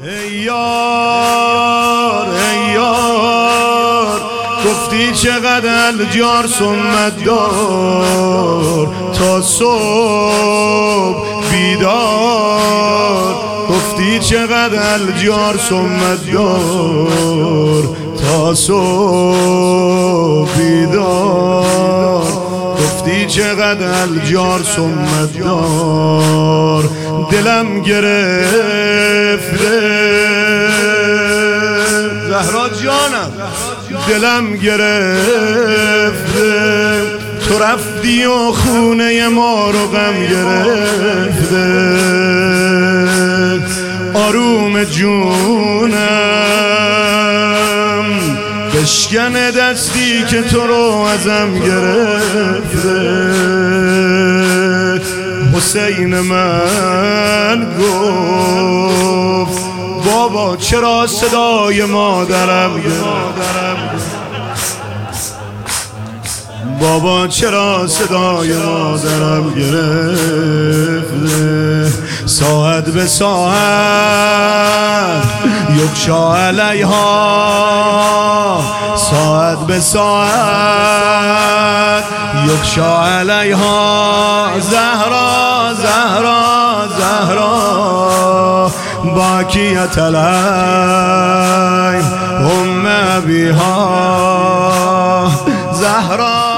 ای یار ای یار گفتی چقدر الجار سنت دار تا صبح بیدار گفتی چقدر الجار سنت دار تا صبح بیدار گفتی چقدر الجار سنت دار دلم گرفته زهرا جانم دلم گرفته تو رفتی و خونه ما رو غم گرفته آروم جونم بشکن دستی که تو رو ازم گرفته حسین من گفت بابا چرا صدای مادرم بابا چرا صدای مادرم گرفته ساعت به ساعت یکشا علیها ساعت به ساعت یکشا علیها زهرا زهرا زهرا باکیت علی ام ابیها زهرا